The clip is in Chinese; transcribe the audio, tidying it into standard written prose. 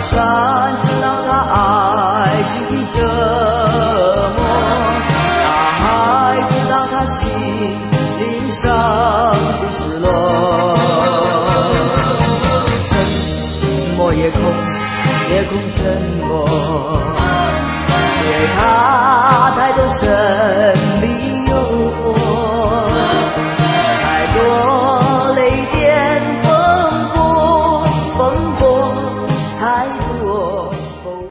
山知道他爱心的折磨，大海知道他心灵上的失落。沉默夜空，夜空沉默，因为他太多生命有